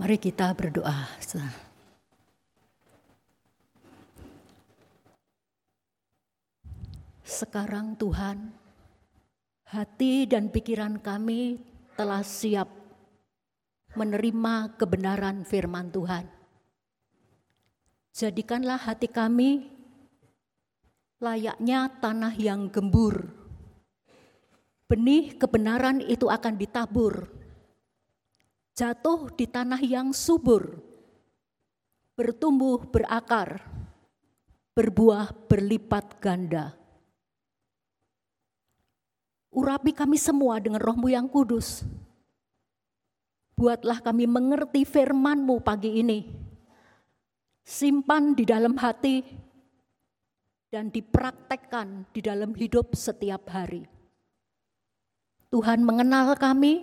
Mari kita berdoa. Sekarang Tuhan, hati dan pikiran kami telah siap menerima kebenaran firman Tuhan. Jadikanlah hati kami layaknya tanah yang gembur. Benih kebenaran itu akan ditabur, jatuh di tanah yang subur, bertumbuh berakar, berbuah berlipat ganda. Urapi kami semua dengan Roh-Mu yang kudus. Buatlah kami mengerti firman-Mu pagi ini. Simpan di dalam hati dan dipraktekkan di dalam hidup setiap hari. Tuhan mengenal kami,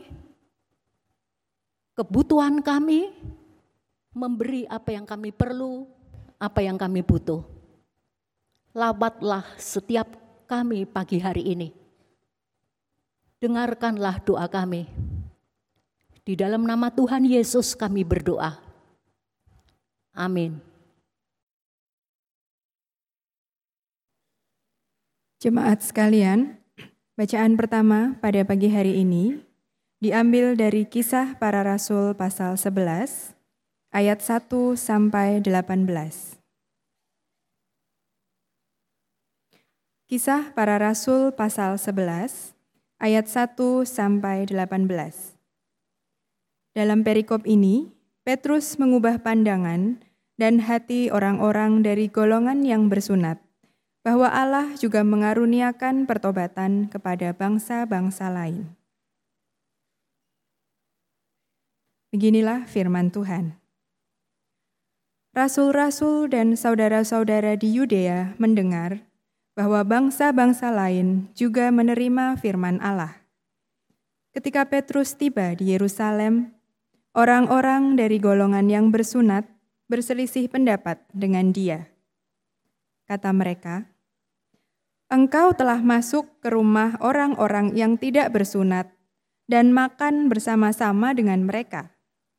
kebutuhan kami, memberi apa yang kami perlu, apa yang kami butuh. Lawatlah setiap kami pagi hari ini. Dengarkanlah doa kami. Di dalam nama Tuhan Yesus kami berdoa. Amin. Jemaat sekalian, bacaan pertama pada pagi hari ini diambil dari Kisah Para Rasul pasal 11, ayat 1 sampai 18. Kisah Para Rasul pasal 11, ayat 1 sampai 18. Dalam perikop ini, Petrus mengubah pandangan dan hati orang-orang dari golongan yang bersunat, bahwa Allah juga mengaruniakan pertobatan kepada bangsa-bangsa lain. Beginilah firman Tuhan. Rasul-rasul dan saudara-saudara di Yudea mendengar bahwa bangsa-bangsa lain juga menerima firman Allah. Ketika Petrus tiba di Yerusalem, orang-orang dari golongan yang bersunat berselisih pendapat dengan dia. Kata mereka, "Engkau telah masuk ke rumah orang-orang yang tidak bersunat dan makan bersama-sama dengan mereka."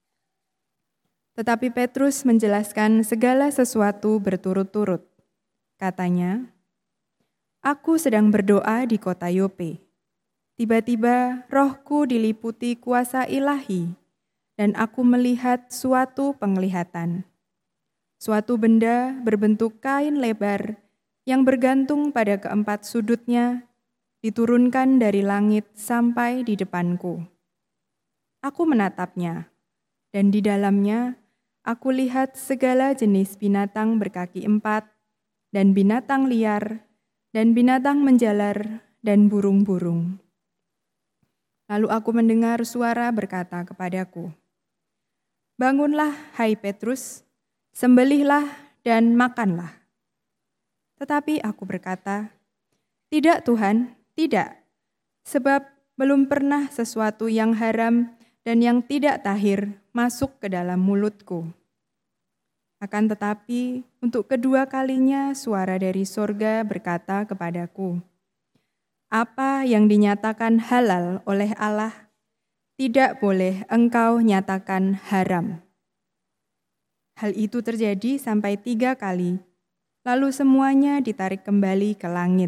Tetapi Petrus menjelaskan segala sesuatu berturut-turut. Katanya, "Aku sedang berdoa di kota Yope. Tiba-tiba rohku diliputi kuasa ilahi, dan aku melihat suatu penglihatan. Suatu benda berbentuk kain lebar yang bergantung pada keempat sudutnya, diturunkan dari langit sampai di depanku. Aku menatapnya, dan di dalamnya aku lihat segala jenis binatang berkaki empat, dan binatang liar, dan binatang menjalar, dan burung-burung. Lalu aku mendengar suara berkata kepadaku, 'Bangunlah, hai Petrus, sembelihlah dan makanlah.' Tetapi aku berkata, 'Tidak Tuhan, tidak, sebab belum pernah sesuatu yang haram dan yang tidak tahir masuk ke dalam mulutku.' Akan tetapi, untuk kedua kalinya suara dari sorga berkata kepadaku, 'Apa yang dinyatakan halal oleh Allah, tidak boleh engkau nyatakan haram.' Hal itu terjadi sampai 3 kali, lalu semuanya ditarik kembali ke langit.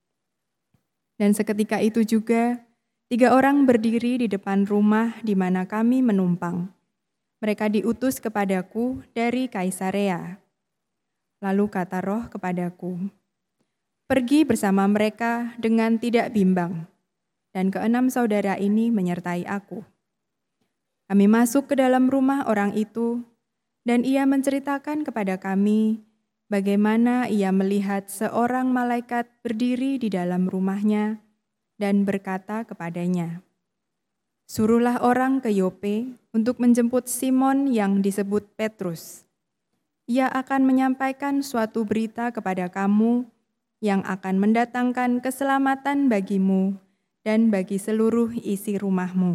Dan seketika itu juga, 3 orang berdiri di depan rumah di mana kami menumpang. Mereka diutus kepadaku dari Kaisarea. Lalu kata Roh kepadaku, 'Pergi bersama mereka dengan tidak bimbang.' Dan 6 saudara ini menyertai aku. Kami masuk ke dalam rumah orang itu, dan ia menceritakan kepada kami bagaimana ia melihat seorang malaikat berdiri di dalam rumahnya dan berkata kepadanya, 'Suruhlah orang ke Yope untuk menjemput Simon yang disebut Petrus. Ia akan menyampaikan suatu berita kepada kamu yang akan mendatangkan keselamatan bagimu dan bagi seluruh isi rumahmu.'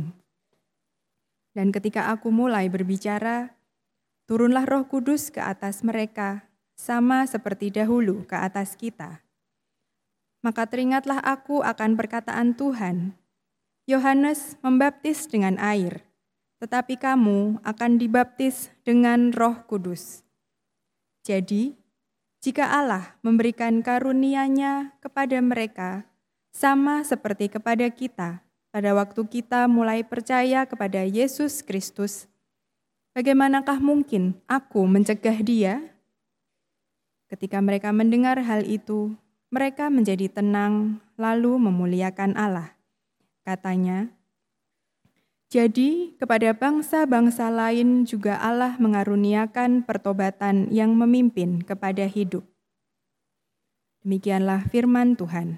Dan ketika aku mulai berbicara, turunlah Roh Kudus ke atas mereka, sama seperti dahulu ke atas kita. Maka teringatlah aku akan perkataan Tuhan. Yohanes membaptis dengan air, tetapi kamu akan dibaptis dengan Roh Kudus. Jadi, jika Allah memberikan karunia-Nya kepada mereka, sama seperti kepada kita pada waktu kita mulai percaya kepada Yesus Kristus, bagaimanakah mungkin aku mencegah dia? Ketika mereka mendengar hal itu, mereka menjadi tenang lalu memuliakan Allah. Katanya, jadi kepada bangsa-bangsa lain juga Allah mengaruniakan pertobatan yang memimpin kepada hidup. Demikianlah firman Tuhan.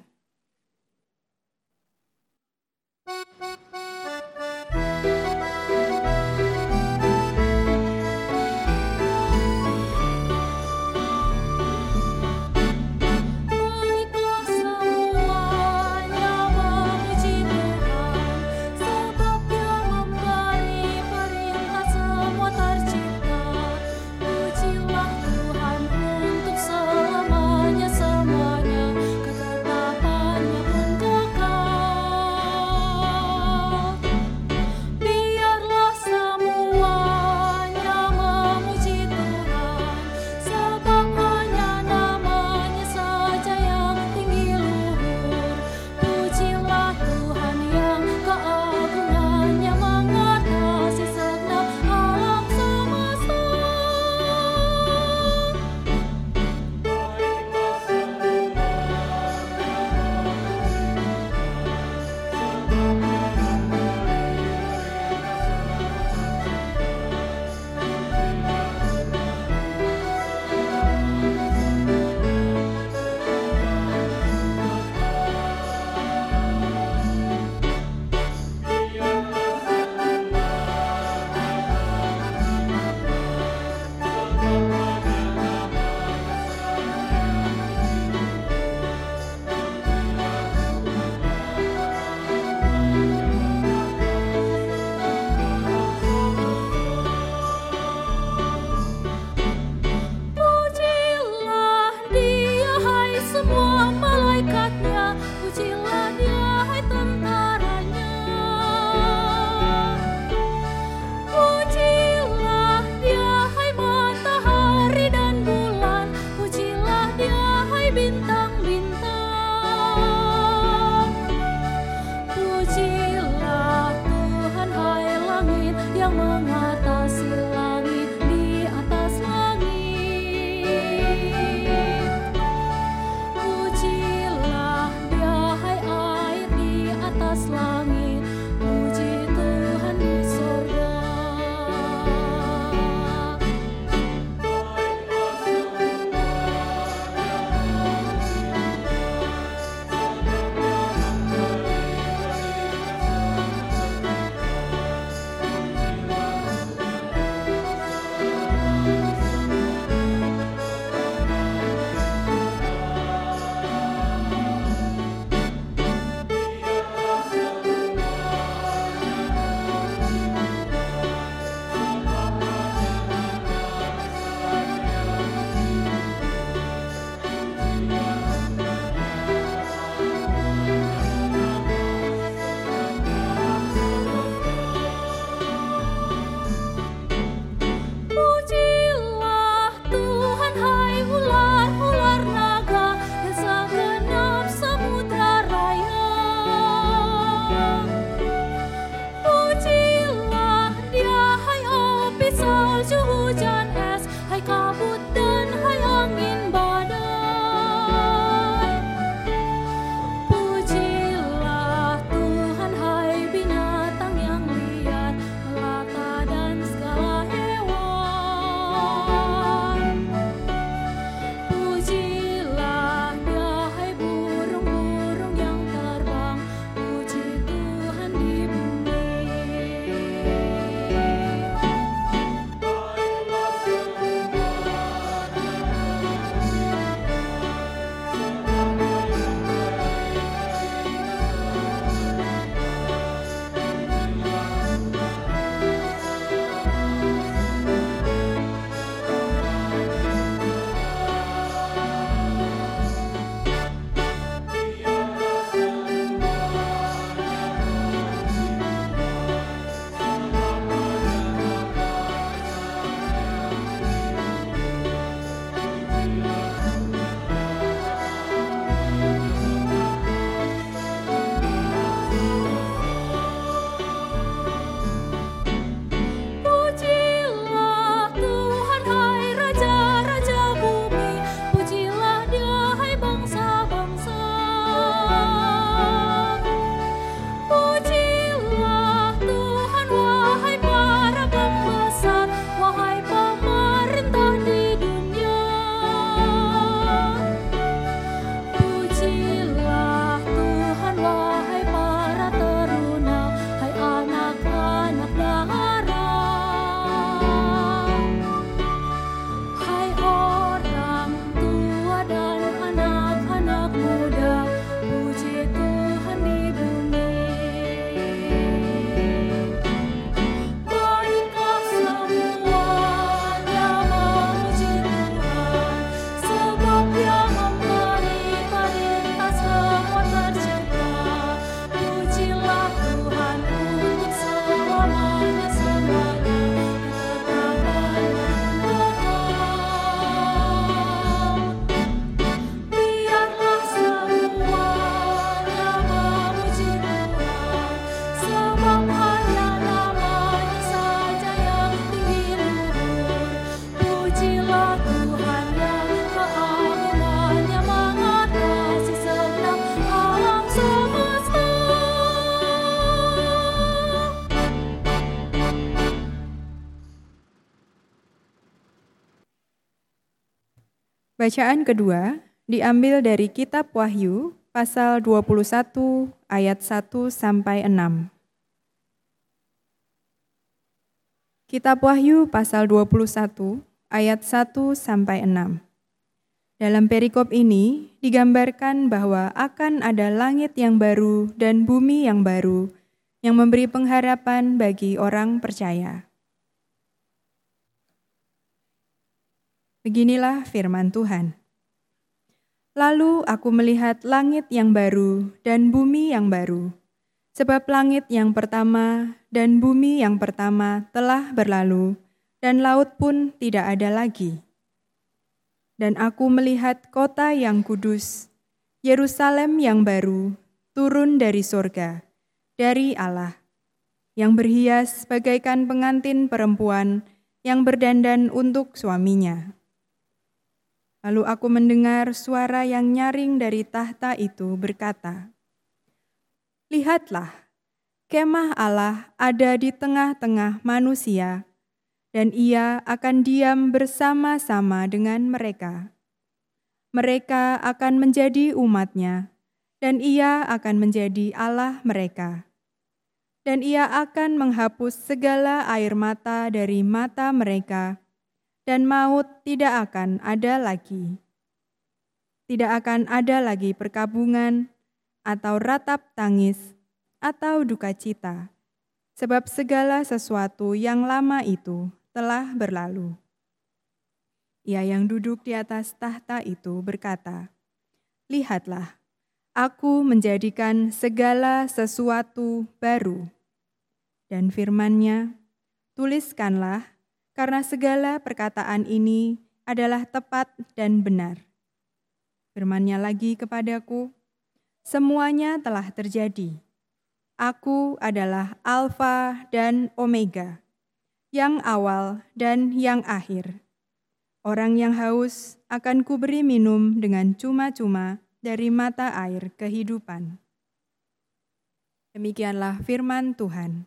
Bacaan kedua diambil dari kitab Wahyu pasal 21 ayat 1 sampai 6. Kitab Wahyu pasal 21 ayat 1 sampai 6. Dalam perikop ini digambarkan bahwa akan ada langit yang baru dan bumi yang baru yang memberi pengharapan bagi orang percaya. Beginilah firman Tuhan. Lalu aku melihat langit yang baru dan bumi yang baru, sebab langit yang pertama dan bumi yang pertama telah berlalu, dan laut pun tidak ada lagi. Dan aku melihat kota yang kudus, Yerusalem yang baru, turun dari surga, dari Allah, yang berhias bagaikan pengantin perempuan yang berdandan untuk suaminya. Lalu aku mendengar suara yang nyaring dari tahta itu berkata, "Lihatlah, kemah Allah ada di tengah-tengah manusia, dan ia akan diam bersama-sama dengan mereka. Mereka akan menjadi umat-Nya, dan ia akan menjadi Allah mereka. Dan ia akan menghapus segala air mata dari mata mereka, dan maut tidak akan ada lagi. Tidak akan ada lagi perkabungan, atau ratap tangis, atau duka cita, sebab segala sesuatu yang lama itu telah berlalu." Ia yang duduk di atas tahta itu berkata, "Lihatlah, aku menjadikan segala sesuatu baru." Dan firman-Nya, "Tuliskanlah, karena segala perkataan ini adalah tepat dan benar." Firman-Nya lagi kepadaku, "Semuanya telah terjadi. Aku adalah Alfa dan Omega, yang awal dan yang akhir. Orang yang haus akan kuberi minum dengan cuma-cuma dari mata air kehidupan." Demikianlah firman Tuhan.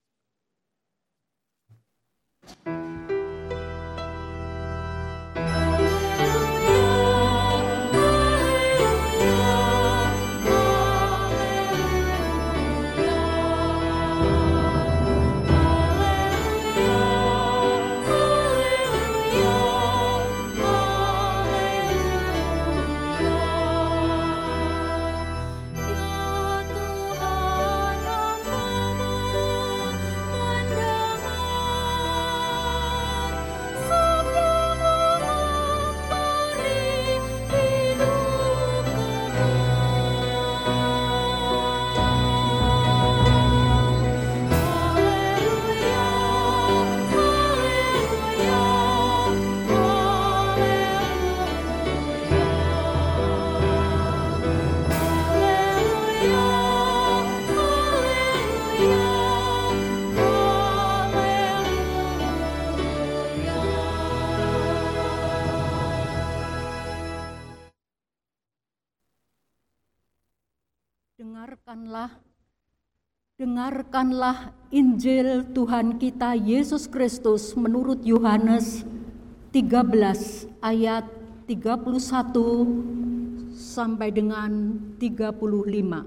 Dengarkanlah Injil Tuhan kita Yesus Kristus menurut Yohanes 13 ayat 31 sampai dengan 35.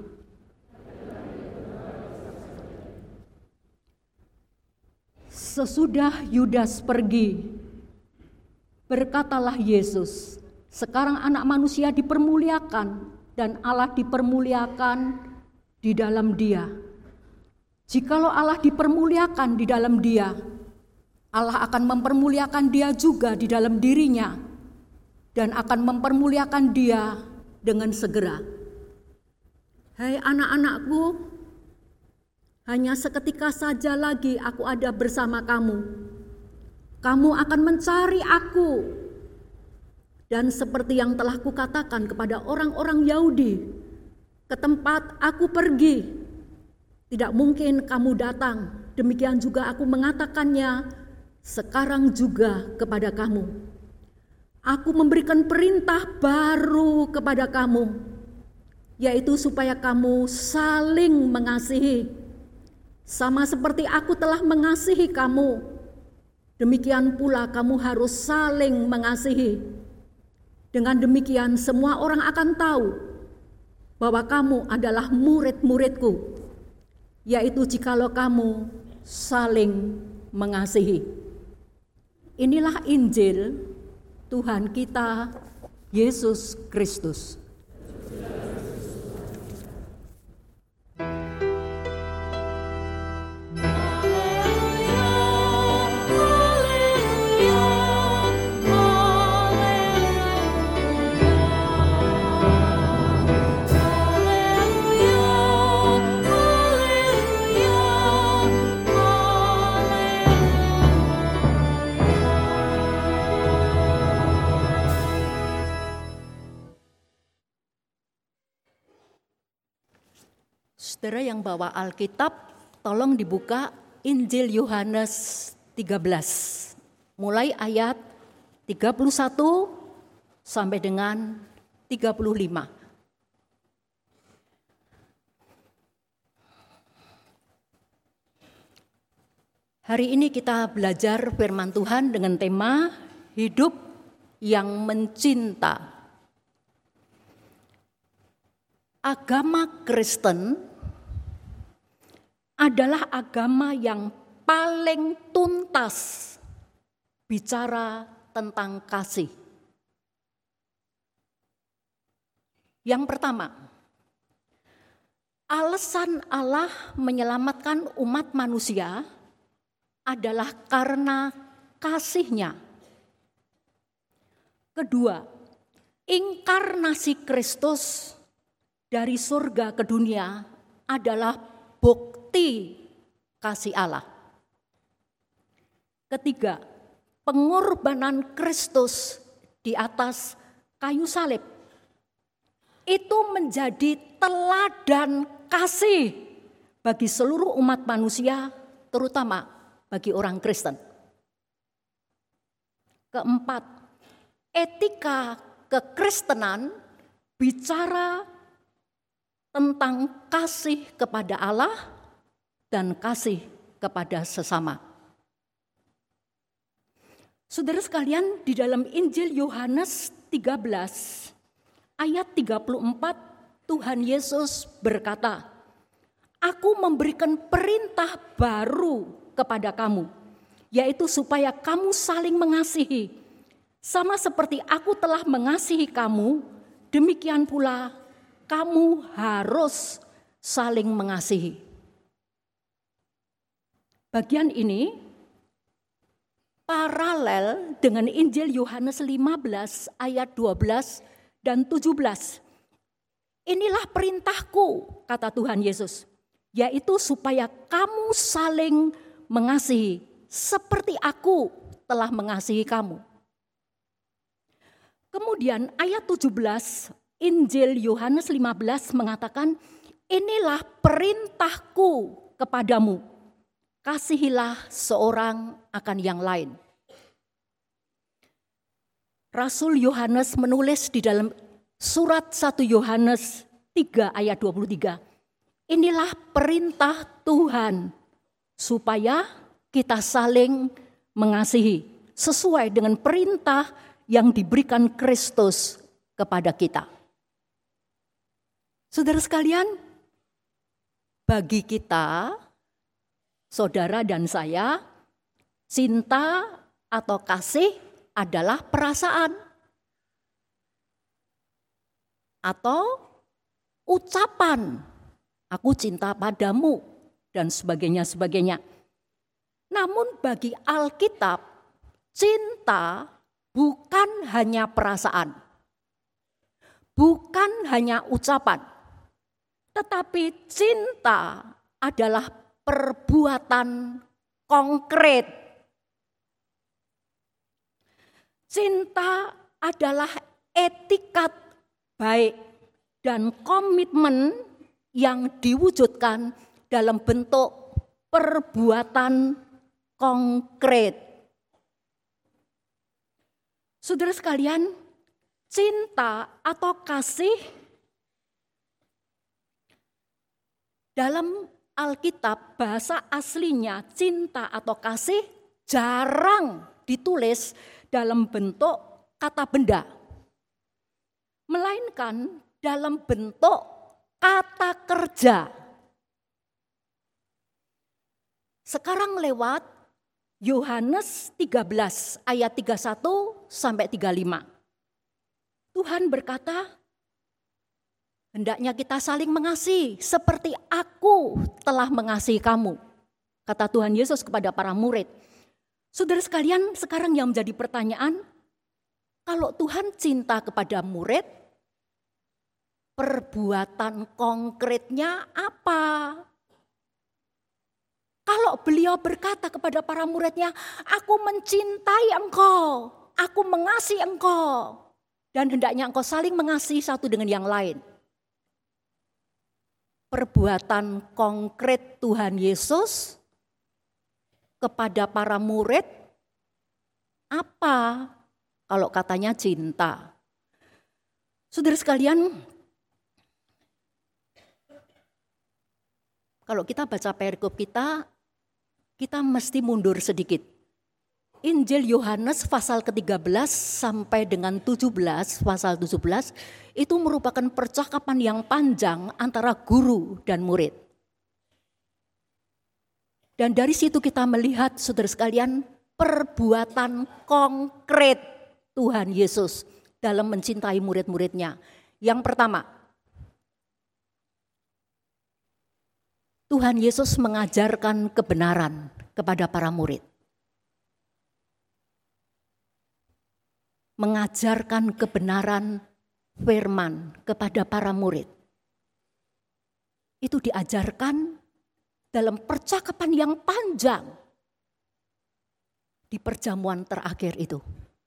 Sesudah Yudas pergi, berkatalah Yesus, "Sekarang Anak Manusia dipermuliakan dan Allah dipermuliakan di dalam Dia. Jikalau Allah dipermuliakan di dalam Dia, Allah akan mempermuliakan Dia juga di dalam dirinya dan akan mempermuliakan Dia dengan segera. Hai anak-anakku, hanya seketika saja lagi aku ada bersama kamu. Kamu akan mencari aku. Dan seperti yang telah kukatakan kepada orang-orang Yahudi, ke tempat aku pergi, tidak mungkin kamu datang. Demikian juga aku mengatakannya sekarang juga kepada kamu. Aku memberikan perintah baru kepada kamu, yaitu supaya kamu saling mengasihi. Sama seperti aku telah mengasihi kamu, demikian pula kamu harus saling mengasihi. Dengan demikian semua orang akan tahu bahwa kamu adalah murid-muridku, yaitu jikalau kamu saling mengasihi. Inilah Injil Tuhan kita Yesus Kristus. Saudara yang bawa Alkitab, tolong dibuka Injil Yohanes 13. Mulai ayat 31 sampai dengan 35. Hari ini kita belajar firman Tuhan dengan tema hidup yang mencinta. Agama Kristen adalah agama yang paling tuntas bicara tentang kasih. Yang pertama, alasan Allah menyelamatkan umat manusia adalah karena kasih-Nya. Kedua, inkarnasi Kristus dari surga ke dunia adalah bukti kasih Allah. Ketiga, pengorbanan Kristus di atas kayu salib itu menjadi teladan kasih bagi seluruh umat manusia, terutama bagi orang Kristen. Keempat, etika kekristenan bicara tentang kasih kepada Allah dan kasih kepada sesama. Saudara sekalian, di dalam Injil Yohanes 13 ayat 34 Tuhan Yesus berkata, "Aku memberikan perintah baru kepada kamu, yaitu supaya kamu saling mengasihi. Sama seperti aku telah mengasihi kamu, demikian pula kamu harus saling mengasihi." Bagian ini paralel dengan Injil Yohanes 15 ayat 12 dan 17. Inilah perintahku, kata Tuhan Yesus, yaitu supaya kamu saling mengasihi seperti aku telah mengasihi kamu. Kemudian ayat 17 Injil Yohanes 15 mengatakan, inilah perintahku kepadamu, kasihilah seorang akan yang lain. Rasul Yohanes menulis di dalam surat 1 Yohanes 3 ayat 23, inilah perintah Tuhan supaya kita saling mengasihi sesuai dengan perintah yang diberikan Kristus kepada kita. Saudara sekalian, bagi kita, saudara dan saya, cinta atau kasih adalah perasaan atau ucapan, aku cinta padamu dan sebagainya. Namun bagi Alkitab, cinta bukan hanya perasaan, bukan hanya ucapan, tetapi cinta adalah perbuatan konkret. Cinta adalah etikat baik dan komitmen yang diwujudkan dalam bentuk perbuatan konkret. Saudara sekalian, cinta atau kasih dalam Alkitab, bahasa aslinya cinta atau kasih jarang ditulis dalam bentuk kata benda. melainkan dalam bentuk kata kerja. Sekarang lewat Yohanes 13 ayat 31 sampai 35. Tuhan berkata, hendaknya kita saling mengasihi seperti aku telah mengasihi kamu. Kata Tuhan Yesus kepada para murid. Saudara sekalian, sekarang yang menjadi pertanyaan, kalau Tuhan cinta kepada murid, perbuatan konkretnya apa? Kalau beliau berkata kepada para muridnya, aku mencintai engkau, aku mengasihi engkau, dan hendaknya engkau saling mengasihi satu dengan yang lain. Perbuatan konkret Tuhan Yesus kepada para murid apa? Kalau katanya cinta. Saudara sekalian, kalau kita baca perikop kita mesti mundur sedikit. Injil Yohanes pasal ke-13 sampai dengan 17, pasal 17, itu merupakan percakapan yang panjang antara guru dan murid. Dan dari situ kita melihat, saudara sekalian, perbuatan konkret Tuhan Yesus dalam mencintai murid-muridnya. Yang pertama, Tuhan Yesus mengajarkan kebenaran kepada para murid. Mengajarkan kebenaran firman kepada para murid. Itu diajarkan dalam percakapan yang panjang di perjamuan terakhir itu.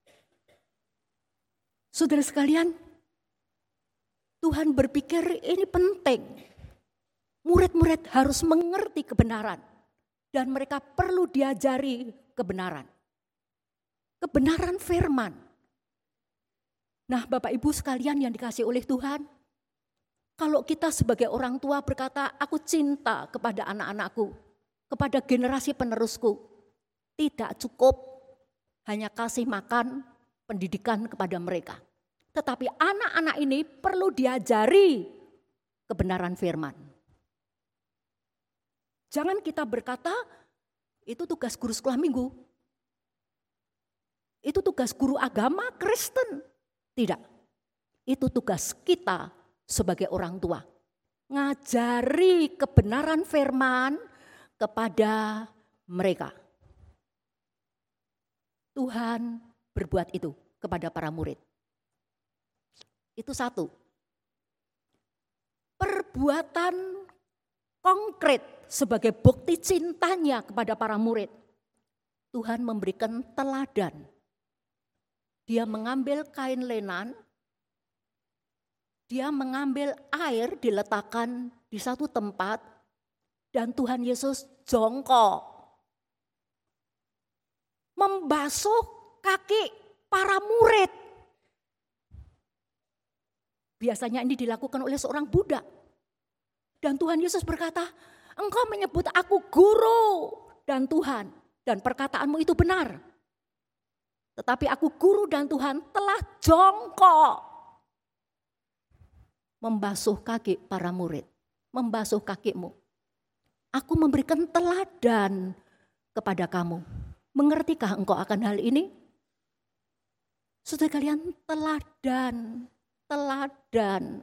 Saudara sekalian, Tuhan berpikir ini penting. Murid-murid harus mengerti kebenaran dan mereka perlu diajari kebenaran. Kebenaran firman. Nah, Bapak Ibu sekalian yang dikasihi oleh Tuhan, kalau kita sebagai orang tua berkata, aku cinta kepada anak-anakku, kepada generasi penerusku, tidak cukup hanya kasih makan, pendidikan kepada mereka. Tetapi anak-anak ini perlu diajari kebenaran firman. Jangan kita berkata, itu tugas guru sekolah minggu. Itu tugas guru agama Kristen. Tidak, itu tugas kita sebagai orang tua. Ngajari kebenaran firman kepada mereka. Tuhan berbuat itu kepada para murid. Itu satu. Perbuatan konkret sebagai bukti cintanya kepada para murid. Tuhan memberikan teladan. Dia mengambil kain lenan, dia mengambil air diletakkan di satu tempat dan Tuhan Yesus jongkok. Membasuh kaki para murid. Biasanya ini dilakukan oleh seorang budak. Dan Tuhan Yesus berkata, engkau menyebut aku guru dan Tuhan. Dan perkataanmu itu benar. Tetapi aku guru dan Tuhan telah jongkok. Membasuh kaki para murid. Membasuh kakimu. Aku memberikan teladan kepada kamu. Mengertikah engkau akan hal ini? Saudara kalian, teladan.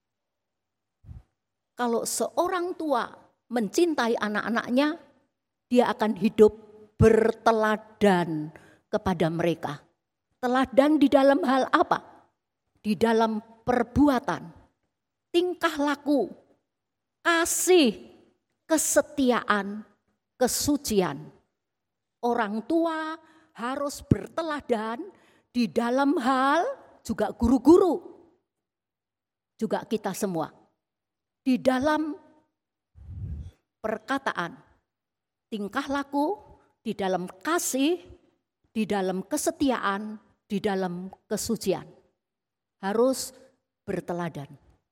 Kalau seorang tua mencintai anak-anaknya, dia akan hidup berteladan kepada mereka. Teladan di dalam hal apa? Di dalam perbuatan, tingkah laku, kasih, kesetiaan, kesucian. Orang tua harus berteladan di dalam hal juga guru-guru, juga kita semua. Di dalam perkataan, tingkah laku, di dalam kasih, di dalam kesetiaan, di dalam kesucian. Harus berteladan.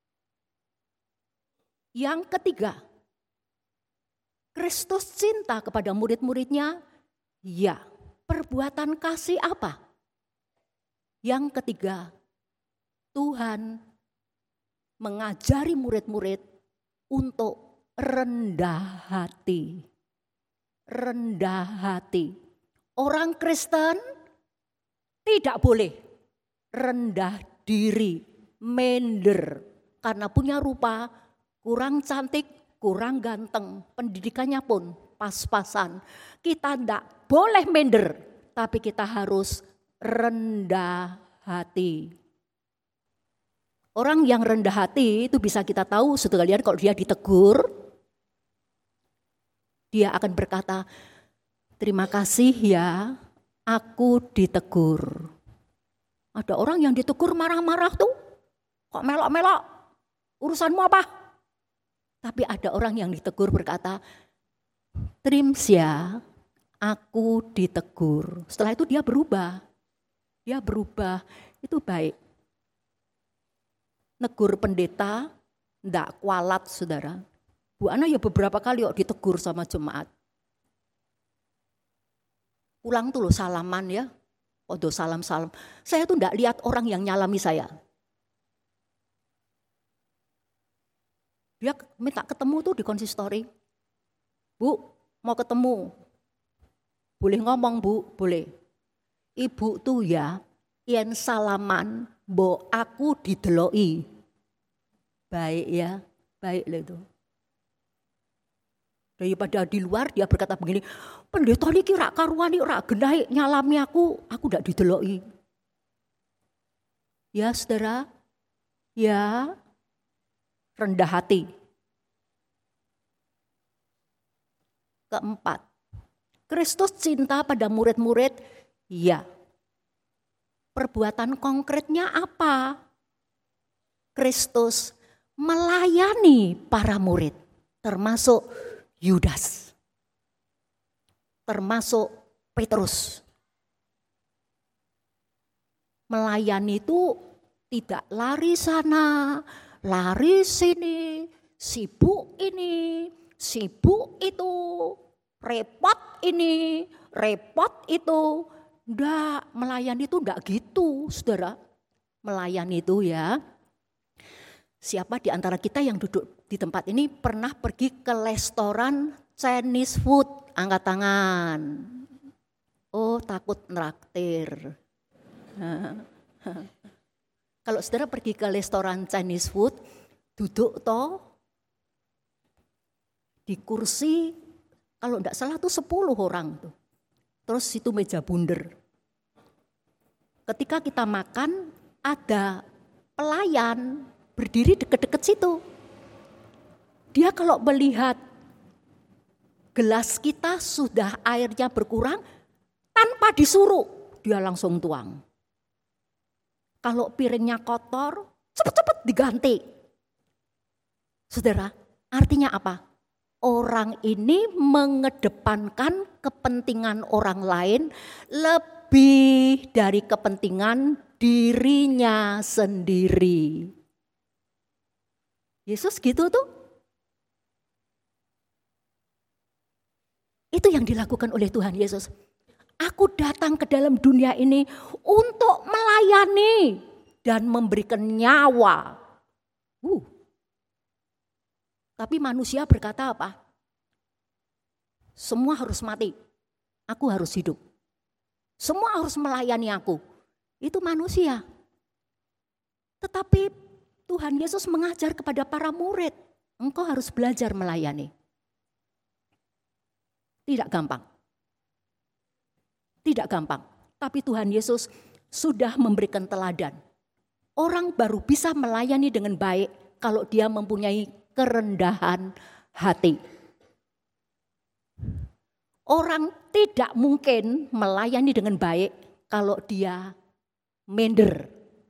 Yang ketiga, Kristus cinta kepada murid-muridnya. Ya, perbuatan kasih apa? Yang ketiga, Tuhan mengajari murid-murid untuk rendah hati. Rendah hati. Orang Kristen tidak boleh rendah diri, minder, karena punya rupa kurang cantik, kurang ganteng, pendidikannya pun pas-pasan. Kita tidak boleh minder, tapi kita harus rendah hati. Orang yang rendah hati itu bisa kita tahu, saudara kalian, kalau dia ditegur, dia akan berkata, terima kasih ya, aku ditegur. Ada orang yang ditegur marah-marah tuh, kok melok-melok, urusanmu apa? Tapi ada orang yang ditegur berkata, trims ya, aku ditegur. Setelah itu dia berubah. Dia berubah, itu baik. Negur pendeta, enggak kualat saudara. Bu Ana ya beberapa kali kok ditegur sama jemaat. Pulang tuh loh salaman ya, podo salam-salam. Saya tuh enggak lihat orang yang nyalami saya. Dia minta ketemu tuh di konsistori. Bu, mau ketemu. Boleh ngomong bu, boleh. Ibu tuh ya, yen salaman, mbok aku dideloi. Baik ya, baik lah itu. Daripada di luar dia berkata begini, pendeta niki rak karuani rak genai nyalami aku ndak dideloi. Ya saudara, ya rendah hati. Keempat, Kristus cinta pada murid-murid, ya. Perbuatan konkretnya apa? Kristus melayani para murid, termasuk Yudas, termasuk Petrus. Melayani itu tidak lari sana, lari sini, sibuk ini, sibuk itu, repot ini, repot itu. Enggak, melayani itu enggak gitu, saudara. Melayani itu ya, siapa di antara kita yang duduk di tempat ini pernah pergi ke restoran Chinese food? Angkat tangan. Oh, takut nraktir. Kalau saudara pergi ke restoran Chinese food, duduk toh di kursi, kalau enggak salah tuh 10 orang tuh. Terus itu meja bundar. Ketika kita makan, ada pelayan berdiri deket-deket situ. Dia kalau melihat gelas kita sudah airnya berkurang, tanpa disuruh, dia langsung tuang. Kalau piringnya kotor, cepet-cepet diganti. Saudara, artinya apa? Orang ini mengedepankan kepentingan orang lain lebih dari kepentingan dirinya sendiri. Yesus gitu tuh. Itu yang dilakukan oleh Tuhan Yesus. Aku datang ke dalam dunia ini untuk melayani dan memberikan nyawa. Tapi manusia berkata apa? Semua harus mati, aku harus hidup. Semua harus melayani aku. Itu manusia. Tetapi Tuhan Yesus mengajar kepada para murid, engkau harus belajar melayani. Tidak gampang. Tidak gampang. Tapi Tuhan Yesus sudah memberikan teladan. Orang baru bisa melayani dengan baik kalau dia mempunyai kerendahan hati. Orang tidak mungkin melayani dengan baik kalau dia minder.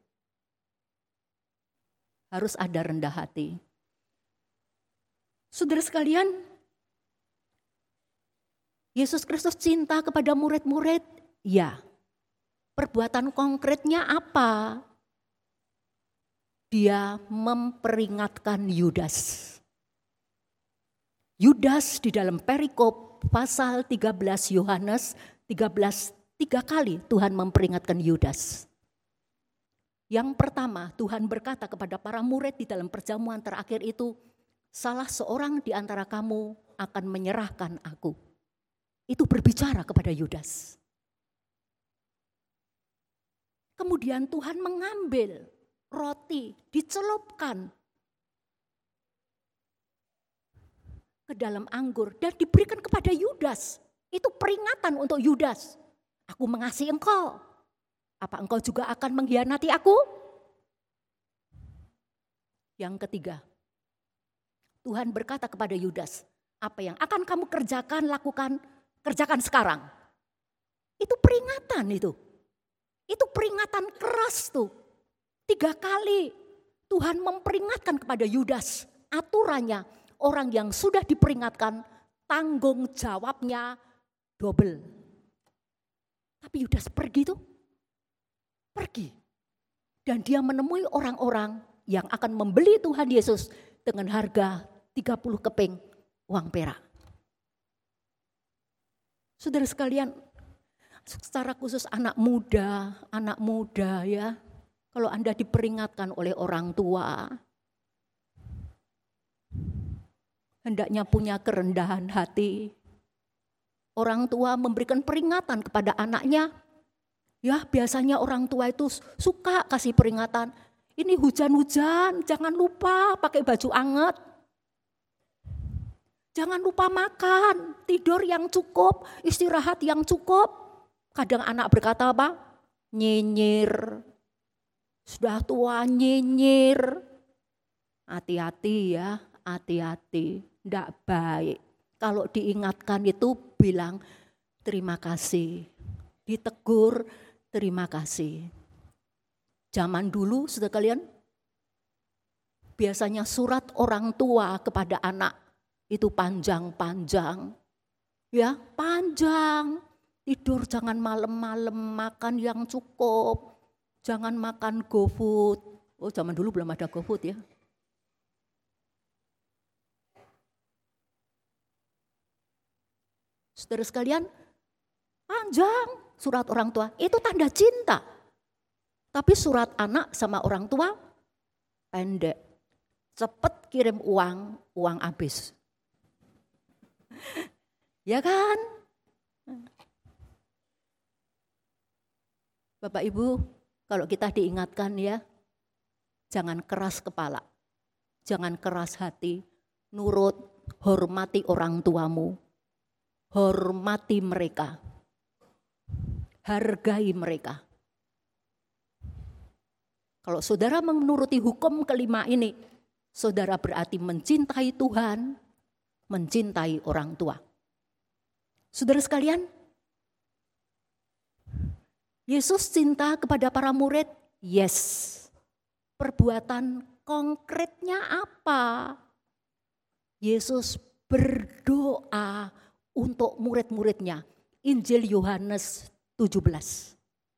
Harus ada rendah hati. Saudara sekalian, Yesus Kristus cinta kepada murid-murid, ya. Perbuatan konkretnya apa? Dia memperingatkan Yudas. Yudas di dalam perikop pasal 13 Yohanes 13, 3 kali Tuhan memperingatkan Yudas. Yang pertama, Tuhan berkata kepada para murid di dalam perjamuan terakhir itu, salah seorang di antara kamu akan menyerahkan aku. Itu berbicara kepada Yudas. Kemudian Tuhan mengambil roti, dicelupkan ke dalam anggur dan diberikan kepada Yudas. Itu peringatan untuk Yudas. Aku mengasihi engkau. Apa engkau juga akan mengkhianati aku? Yang ketiga, Tuhan berkata kepada Yudas, apa yang akan kamu kerjakan, lakukan, kerjakan sekarang. Itu peringatan itu. Itu peringatan keras tuh. 3 kali Tuhan memperingatkan kepada Yudas. Aturannya orang yang sudah diperingatkan tanggung jawabnya double. Tapi Yudas pergi tuh. Pergi. Dan dia menemui orang-orang yang akan membeli Tuhan Yesus dengan harga 30 keping uang perak. Saudara sekalian, secara khusus anak muda ya, kalau Anda diperingatkan oleh orang tua, hendaknya punya kerendahan hati. Orang tua memberikan peringatan kepada anaknya. Ya, biasanya orang tua itu suka kasih peringatan. Ini hujan-hujan, jangan lupa pakai baju anget. Jangan lupa makan, tidur yang cukup, istirahat yang cukup. Kadang anak berkata apa? Nyinyir. Sudah tua nyinyir. Hati-hati ya, hati-hati. Tidak baik. Kalau diingatkan itu bilang terima kasih. Ditegur terima kasih. Zaman dulu saudara kalian, biasanya surat orang tua kepada anak itu panjang-panjang. Ya, panjang. Tidur jangan malam-malam, makan yang cukup. Jangan makan GoFood. Oh, zaman dulu belum ada GoFood ya. Saudara sekalian, panjang surat orang tua. Itu tanda cinta. Tapi surat anak sama orang tua pendek. Cepet kirim uang habis. Ya kan? Bapak Ibu, kalau kita diingatkan ya, jangan keras kepala, jangan keras hati, nurut, hormati orang tuamu, hormati mereka, hargai mereka. Kalau saudara menuruti hukum kelima ini, saudara berarti mencintai Tuhan, mencintai orang tua. Saudara sekalian, Yesus cinta kepada para murid, yes. Perbuatan konkretnya apa? Yesus berdoa untuk murid-muridnya. Injil Yohanes 17.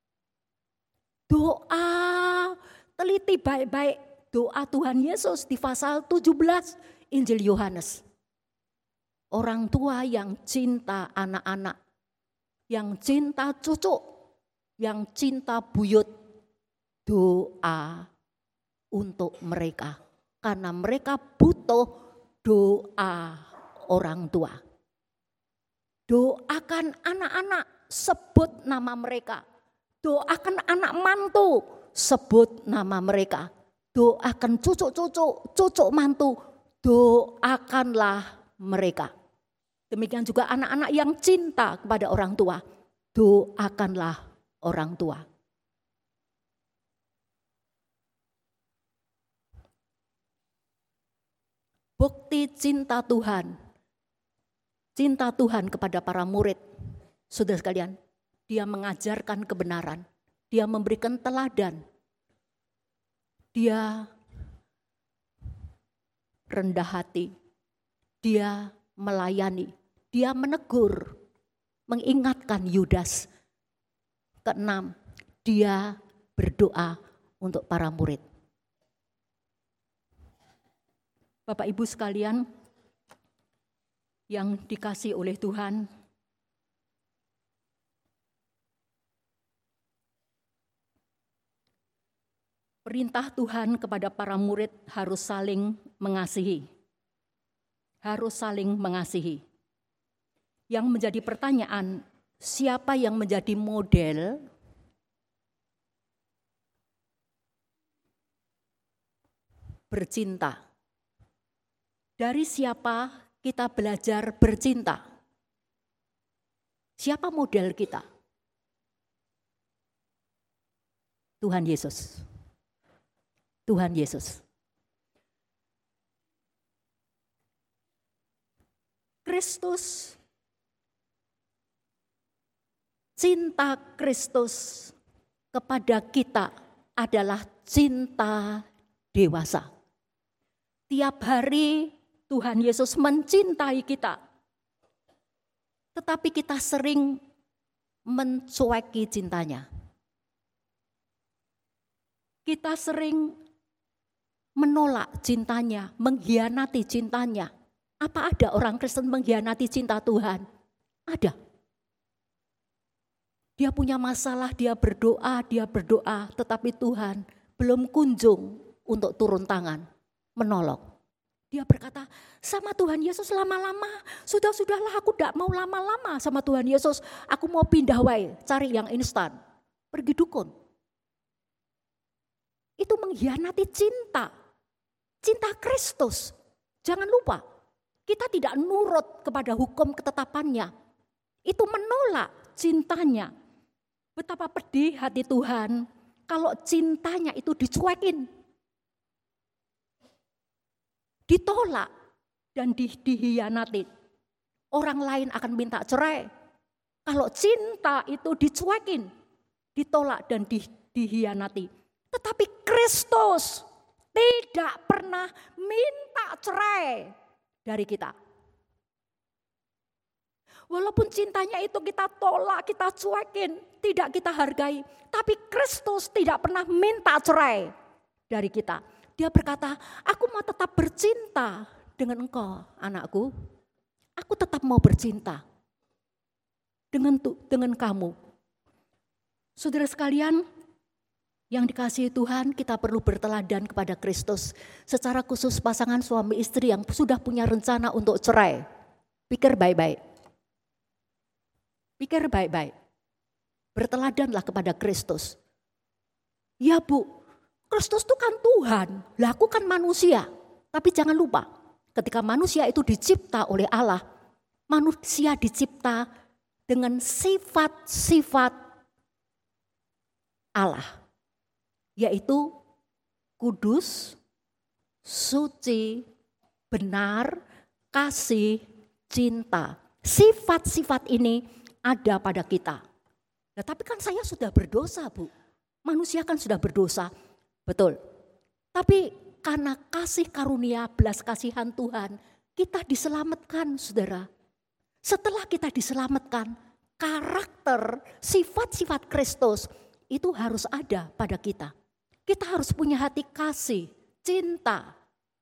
Doa, teliti baik-baik doa Tuhan Yesus di pasal 17 Injil Yohanes. Orang tua yang cinta anak-anak, yang cinta cucu, yang cinta buyut, doa untuk mereka. Karena mereka butuh doa orang tua. Doakan anak-anak, sebut nama mereka. Doakan anak mantu, sebut nama mereka. Doakan cucu-cucu, cucu mantu, doakanlah mereka. Demikian juga anak-anak yang cinta kepada orang tua, doakanlah orang tua. Bukti cinta Tuhan kepada para murid, saudara sekalian, dia mengajarkan kebenaran, dia memberikan teladan, dia rendah hati, dia melayani, dia menegur, mengingatkan Yudas. Keenam, dia berdoa untuk para murid. Bapak Ibu sekalian yang dikasihi oleh Tuhan, Perintah Tuhan kepada para murid harus saling mengasihi. Harus saling mengasihi. Yang menjadi pertanyaan, siapa yang menjadi model bercinta? Dari siapa kita belajar bercinta? Siapa model kita? Tuhan Yesus. Tuhan Yesus. Kristus, cinta Kristus kepada kita adalah cinta dewasa. Tiap hari Tuhan Yesus mencintai kita, tetapi kita sering mencueki cintanya. Kita sering menolak cintanya, mengkhianati cintanya. Apa ada orang Kristen mengkhianati cinta Tuhan? Ada. Dia punya masalah, dia berdoa, tetapi Tuhan belum kunjung untuk turun tangan, menolong. Dia berkata, sama Tuhan Yesus lama-lama, sudahlah aku tidak mau lama-lama sama Tuhan Yesus. Aku mau pindah wae, cari yang instan, pergi dukun. Itu mengkhianati cinta Kristus. Jangan lupa, kita tidak nurut kepada hukum ketetapannya. Itu menolak cintanya. Betapa pedih hati Tuhan kalau cintanya itu dicuekin. Ditolak dan dihianati. Orang lain akan minta cerai. Kalau cinta itu dicuekin, ditolak dan dihianati. Tetapi Kristus tidak pernah minta cerai dari kita. Walaupun cintanya itu kita tolak, kita cuekin, tidak kita hargai. Tapi Kristus tidak pernah minta cerai dari kita. Dia berkata, aku mau tetap bercinta dengan engkau anakku. Aku tetap mau bercinta dengan kamu. Saudara sekalian, yang dikasihi Tuhan, kita perlu berteladan kepada Kristus. Secara khusus pasangan suami istri yang sudah punya rencana untuk cerai. Pikir baik-baik. Pikir baik-baik. Berteladanlah kepada Kristus. Ya Bu, Kristus itu kan Tuhan. Lah aku kan manusia. Tapi jangan lupa, ketika manusia itu dicipta oleh Allah, manusia dicipta dengan sifat-sifat Allah. Yaitu kudus, suci, benar, kasih, cinta. Sifat-sifat ini ada pada kita. Nah, tapi kan saya sudah berdosa, Bu. Manusia kan sudah berdosa. Betul. Tapi karena kasih karunia, belas kasihan Tuhan, kita diselamatkan, saudara. Setelah kita diselamatkan, karakter, sifat-sifat Kristus itu harus ada pada kita. Kita harus punya hati kasih, cinta.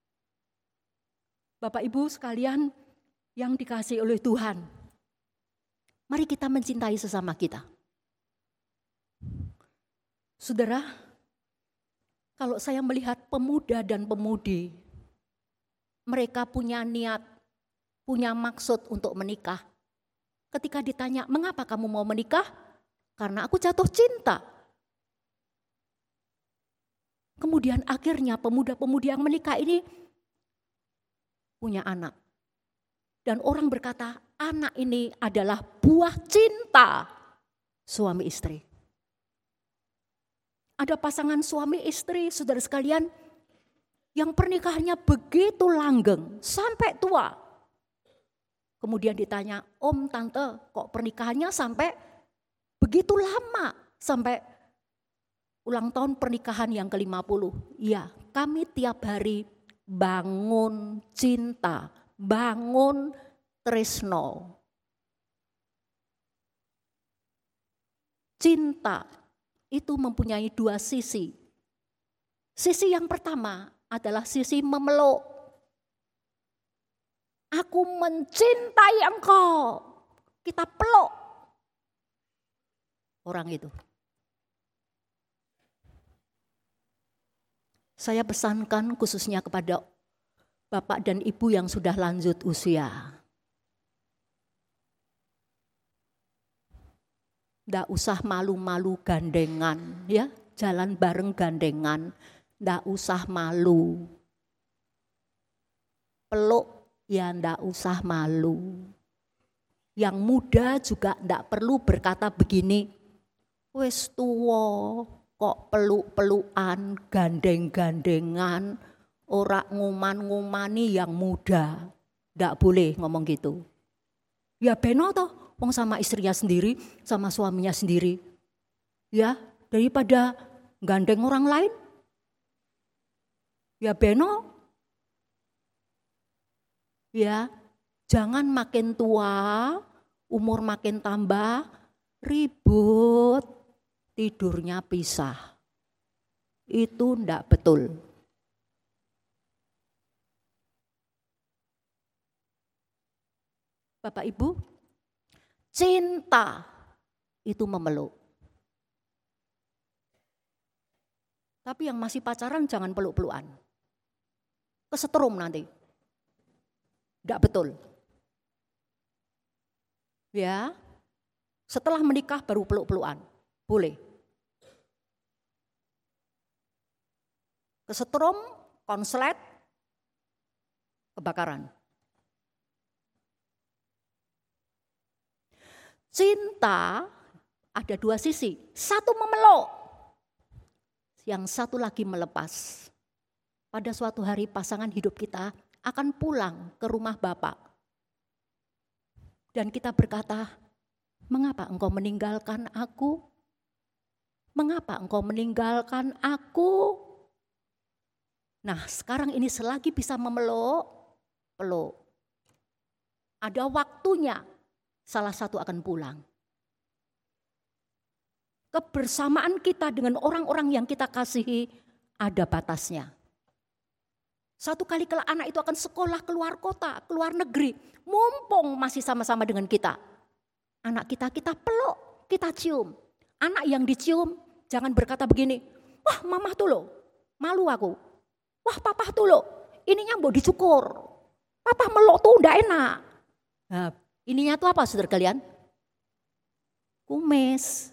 Bapak Ibu sekalian yang dikasihi oleh Tuhan, mari kita mencintai sesama kita. Saudara, kalau saya melihat pemuda dan pemudi, mereka punya niat, punya maksud untuk menikah. Ketika ditanya, mengapa kamu mau menikah? Karena aku jatuh cinta. Kemudian akhirnya pemuda-pemudi yang menikah ini punya anak. Dan orang berkata, anak ini adalah buah cinta suami istri. Ada pasangan suami istri, saudara sekalian, yang pernikahannya begitu langgeng sampai tua. Kemudian ditanya, om, tante, kok pernikahannya sampai begitu lama, sampai ulang tahun pernikahan yang ke-50. Iya, kami tiap hari bangun cinta, bangun tresno. Cinta itu mempunyai dua sisi. Sisi yang pertama adalah sisi memeluk. Aku mencintai engkau. Kita peluk orang itu. Saya pesankan khususnya kepada Bapak dan Ibu yang sudah lanjut usia. Nggak usah malu-malu gandengan, ya, jalan bareng gandengan, nggak usah malu. Peluk, ya nggak usah malu. Yang muda juga nggak perlu berkata begini, wes tuwo kok peluk-pelukan, gandeng-gandengan, ora nguman-ngumani yang muda. Nggak boleh ngomong gitu. Ya beno toh, wong sama istrinya sendiri, sama suaminya sendiri. Ya, daripada gandeng orang lain. Ya beno. Ya, jangan makin tua, umur makin tambah, ribut, tidurnya pisah. Itu ndak betul. Bapak Ibu, cinta itu memeluk. Tapi yang masih pacaran jangan peluk-pelukan. Kesetrum nanti. Nggak betul. Ya, setelah menikah baru peluk-pelukan. Boleh. Kesetrum, konslet, kebakaran. Cinta ada dua sisi. Satu memeluk, yang satu lagi melepas. Pada suatu hari pasangan hidup kita akan pulang ke rumah Bapak. Dan kita berkata, mengapa engkau meninggalkan aku? Mengapa engkau meninggalkan aku? Nah, sekarang ini selagi bisa memeluk, peluk. Ada waktunya, salah satu akan pulang. Kebersamaan kita dengan orang-orang yang kita kasihi ada batasnya. Satu kali kelak anak itu akan sekolah keluar kota, keluar negeri. Mumpung masih sama-sama dengan kita. Anak kita peluk, kita cium. Anak yang dicium jangan berkata begini, wah mama tuh loh, malu aku. Wah papa tuh loh, ininya mau dicukur. Papa meluk tuh udah enak. Nah, ininya tuh apa saudara kalian? Kumis.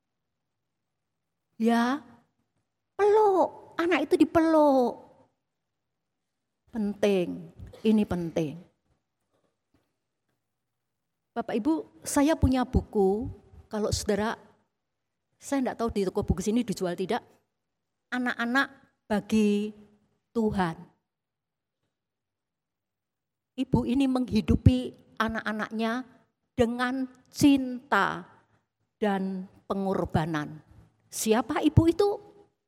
Ya, peluk, anak itu dipeluk. Penting, ini penting. Bapak Ibu, saya punya buku, kalau saudara, saya enggak tahu di toko buku sini dijual tidak, anak-anak bagi Tuhan. Ibu ini menghidupi anak-anaknya dengan cinta dan pengorbanan. Siapa ibu itu?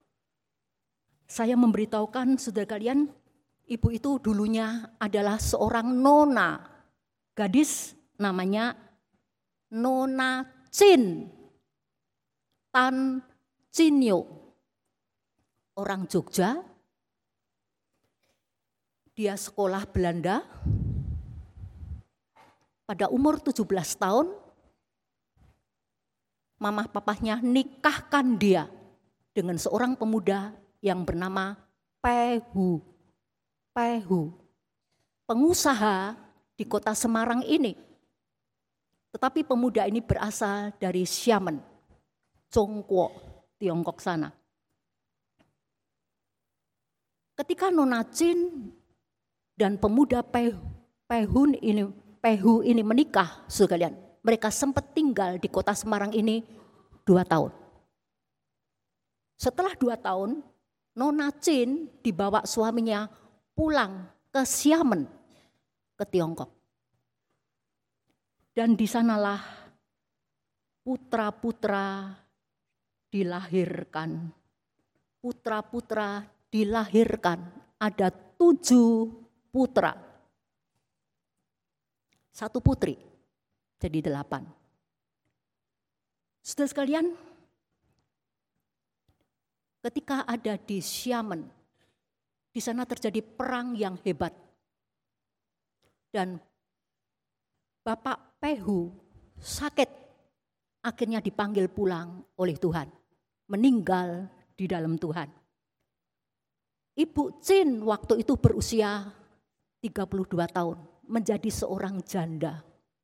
Saya memberitahukan saudara kalian, ibu itu dulunya adalah seorang nona, gadis namanya Nona Chin Tan Cinyo, orang Jogja. Dia sekolah Belanda, pada umur 17 tahun, mama papahnya nikahkan dia dengan seorang pemuda yang bernama Pehu, pengusaha di kota Semarang ini. Tetapi pemuda ini berasal dari Xiamen, Zhongguo, Tiongkok sana. Ketika Nona Chin dan pemuda Pehu ini menikah, saudara kalian, mereka sempat tinggal di kota Semarang ini 2 tahun. Setelah 2 tahun, Nona Chin dibawa suaminya pulang ke Xiamen, ke Tiongkok. Dan di sanalah putra-putra dilahirkan. Putra-putra dilahirkan, ada 7 putra. 1 putri, jadi 8. Saudara sekalian, ketika ada di Xiamen, di sana terjadi perang yang hebat. Dan Bapak Pehu sakit, akhirnya dipanggil pulang oleh Tuhan, meninggal di dalam Tuhan. Ibu Chin waktu itu berusia 32 tahun, menjadi seorang janda.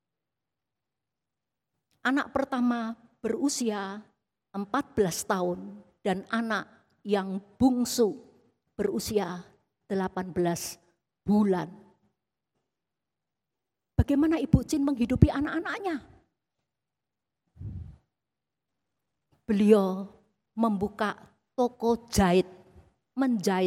Anak pertama berusia 14 tahun dan anak yang bungsu berusia 18 bulan. Bagaimana Ibu Chin menghidupi anak-anaknya? Beliau membuka toko jahit, menjahit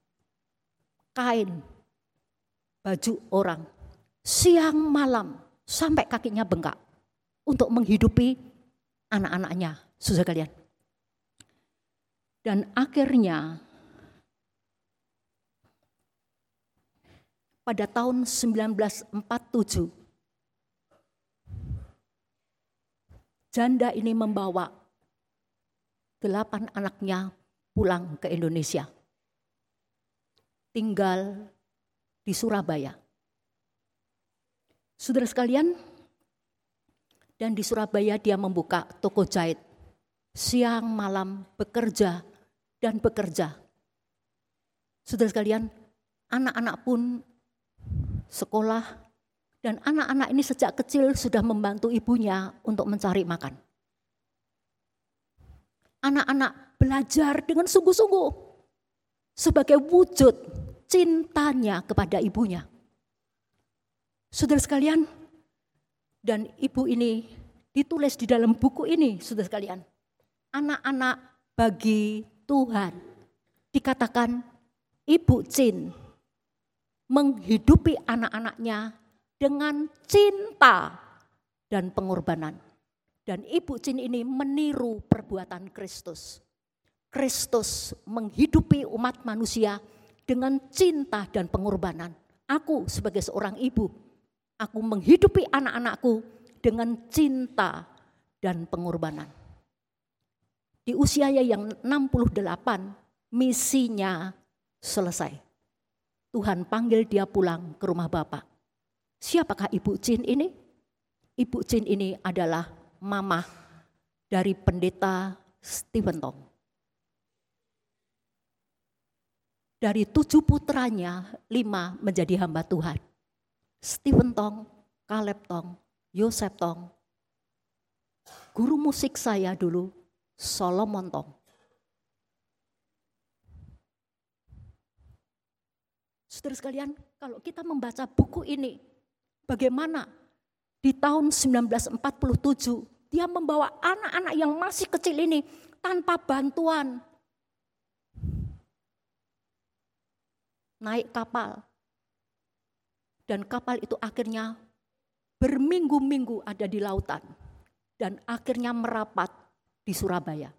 kain, baju orang, siang malam sampai kakinya bengkak untuk menghidupi anak-anaknya, saudara kalian. Dan akhirnya pada tahun 1947, janda ini membawa 8 anaknya pulang ke Indonesia. Tinggal di Surabaya. Saudara sekalian, dan di Surabaya dia membuka toko jahit. Siang malam bekerja dan bekerja. Saudara sekalian, anak-anak pun sekolah, dan anak-anak ini sejak kecil sudah membantu ibunya untuk mencari makan. Anak-anak belajar dengan sungguh-sungguh sebagai wujud cintanya kepada ibunya. Saudara sekalian, dan ibu ini ditulis di dalam buku ini, saudara sekalian, anak-anak bagi Tuhan. Dikatakan Ibu Chin menghidupi anak-anaknya dengan cinta dan pengorbanan. Dan Ibu Chin ini meniru perbuatan Kristus. Kristus menghidupi umat manusia dengan cinta dan pengorbanan. Aku sebagai seorang ibu, aku menghidupi anak-anakku dengan cinta dan pengorbanan. Di usianya yang 68, misinya selesai. Tuhan panggil dia pulang ke rumah Bapak. Siapakah Ibu Chin ini? Ibu Chin ini adalah mama dari pendeta Stephen Tong. Dari 7 putranya, 5 menjadi hamba Tuhan. Stephen Tong, Caleb Tong, Yosef Tong. Guru musik saya dulu, Solomon Tong. Saudara sekalian, kalau kita membaca buku ini, bagaimana di tahun 1947 dia membawa anak-anak yang masih kecil ini tanpa bantuan naik kapal. Dan kapal itu akhirnya berminggu-minggu ada di lautan. Dan akhirnya merapat di Surabaya.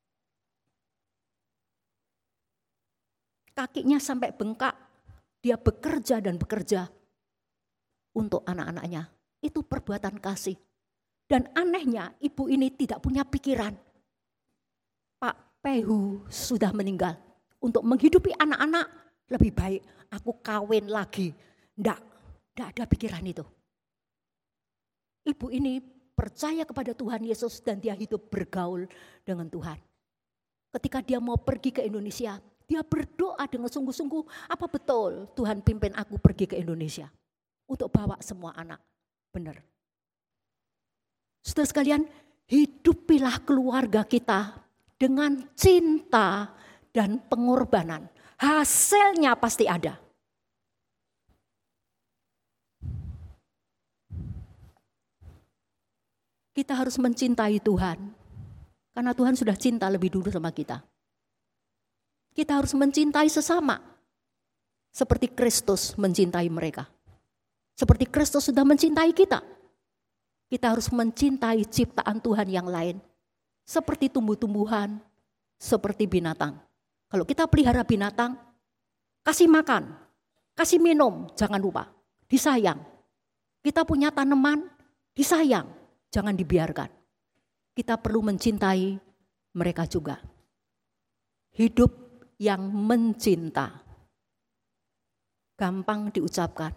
Kakinya sampai bengkak. Dia bekerja dan bekerja untuk anak-anaknya. Itu perbuatan kasih. Dan anehnya ibu ini tidak punya pikiran. Pak Pehu sudah meninggal. Untuk menghidupi anak-anak lebih baik aku kawin lagi. Tidak ada pikiran itu. Ibu ini percaya kepada Tuhan Yesus dan dia hidup bergaul dengan Tuhan. Ketika dia mau pergi ke Indonesia, dia berdoa dengan sungguh-sungguh, apa betul Tuhan pimpin aku pergi ke Indonesia untuk bawa semua anak. Benar. Saudara sekalian, hidupilah keluarga kita dengan cinta dan pengorbanan. Hasilnya pasti ada. Kita harus mencintai Tuhan, karena Tuhan sudah cinta lebih dulu sama kita. Kita harus mencintai sesama, seperti Kristus mencintai mereka. Seperti Kristus sudah mencintai kita. Kita harus mencintai ciptaan Tuhan yang lain, seperti tumbuh-tumbuhan, seperti binatang. Kalau kita pelihara binatang, kasih makan, kasih minum, jangan lupa, disayang. Kita punya tanaman, disayang, jangan dibiarkan. Kita perlu mencintai mereka juga. Hidup yang mencinta. Gampang diucapkan.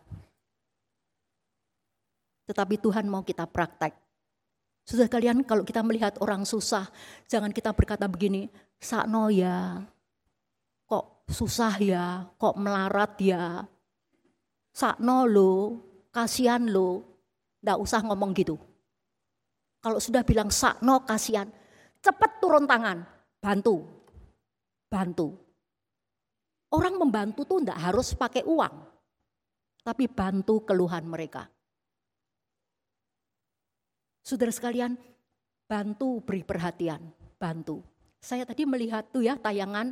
Tetapi Tuhan mau kita praktek. Saudara kalian, kalau kita melihat orang susah, jangan kita berkata begini, sakno ya, kok susah ya, kok melarat ya, sakno lo, kasihan lo, nggak usah ngomong gitu. Kalau sudah bilang sakno kasihan, cepat turun tangan, bantu. Orang membantu tuh nggak harus pakai uang, tapi bantu keluhan mereka. Saudara sekalian, bantu beri perhatian, bantu. Saya tadi melihat tuh ya tayangan,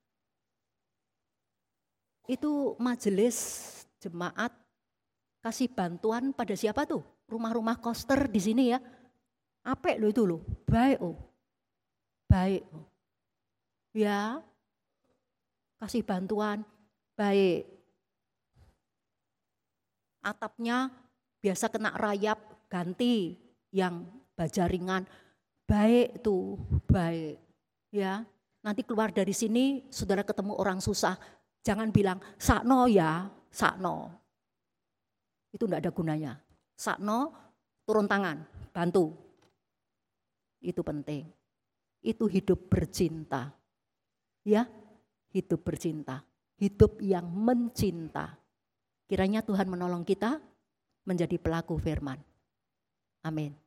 itu majelis jemaat kasih bantuan pada siapa tuh? Rumah-rumah koster di sini ya. Apik lo itu lo, baik oh. Baik. Ya, kasih bantuan, baik. Atapnya biasa kena rayap, ganti yang baja ringan, baik tuh, baik. Ya, nanti keluar dari sini, saudara ketemu orang susah, jangan bilang, sakno ya, sakno. Itu enggak ada gunanya. Sakno, turun tangan, bantu. Itu penting. Itu hidup bercinta. Ya, hidup bercinta. Hidup yang mencinta. Kiranya Tuhan menolong kita menjadi pelaku firman. Amin.